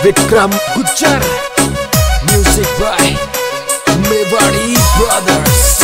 Vikram Gujjar, music by Mewari Brothers.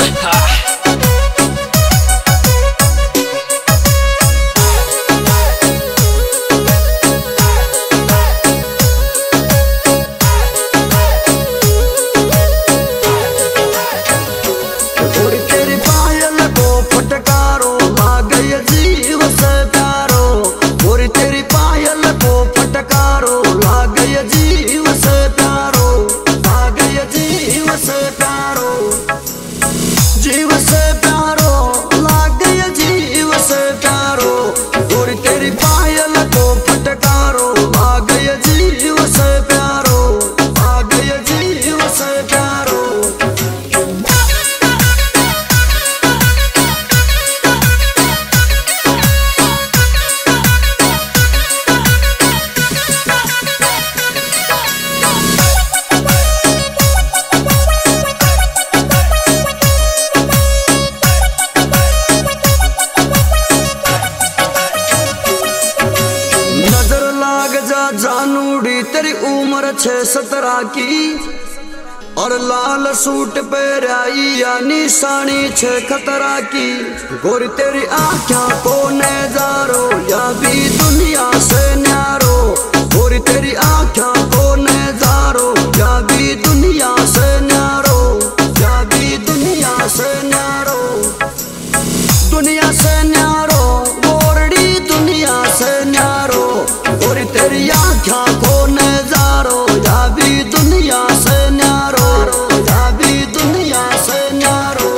जानूड़ी तेरी उम्र 6-17 की और लाल सूट पे राई या निशानी 6 खतरा की। गोरी तेरी आँखों को नजारो या भी दुनिया से न्यारो। गोरी तेरी आँखों को नजारो या भी दुनिया से न्यारो, या भी दुनिया से न्यारो, दुनिया से न्यारो। गोरड़ी दुनिया से न्यारो। गोरी तेरी आँखों को नजारो या भी दुनिया से न्यारो, या भी दुनिया से न्यारो।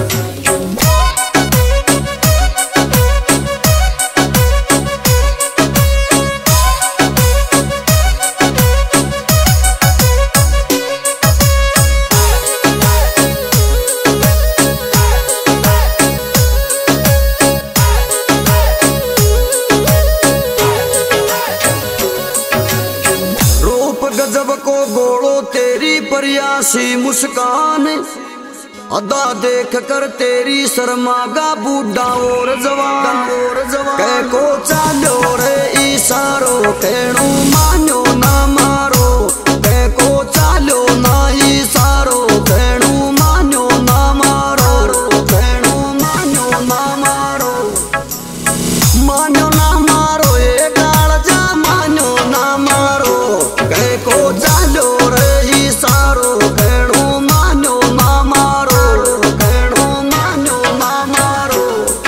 गजब को गोड़ो तेरी प्रयासी मुस्कान, अदा देख कर तेरी शर्मागा बूढ़ा और जवान। कह को चालो रे इशारो, कहणु मानो ना मारो। कह को चालो ना इशारो, कहणु मानो ना मारो। कहणु मानो ना मारो, मानो ना मारो। ए गाल जा मानो ना मारो। कह को चालो रे इशारो, कहणु मानो ना मारो। कहणु मानो ना मारो।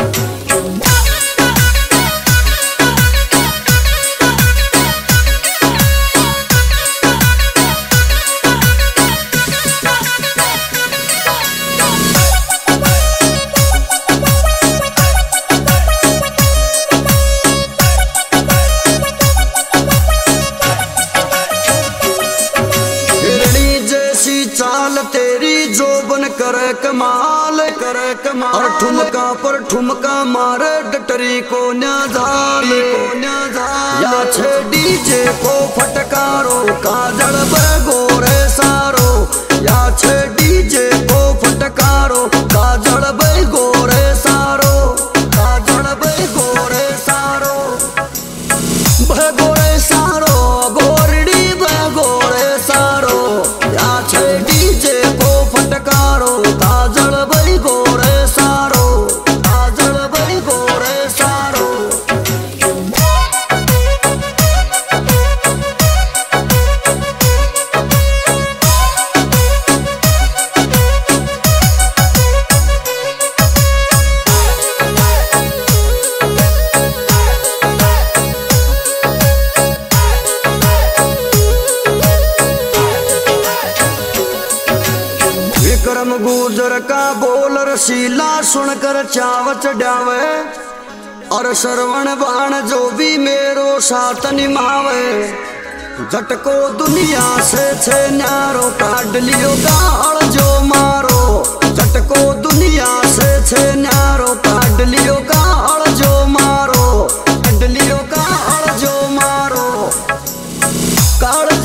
चाल तेरी जोबन करे कमाल, करे कमाल। और ठुमका पर ठुमका मारे डटरी को न्याझाल, या छे डीजे को फटकारो काजल गोरे सारो। या छे डीजे को फटकारो काजल गोरे सारो, काजल गोरे सारो, गोरे सारो। गोरड़ी गोरे सारो। या छे डीजे को फटकारो काजल बई गोरे सारो, काजल बई गोरे सारो। विक्रम गुजर का बोल रसीला सुनकर चाव चढ़ावे, और श्रवण बाण जो भी मेरो साथ निभावे। झटको दुनिया से छे न्यारो, काट लियो गाल जो मारो। झटको दुनिया से छे न्यारो, काट लियो गाल जो मारो। काट लियो गाल जो मारो, काट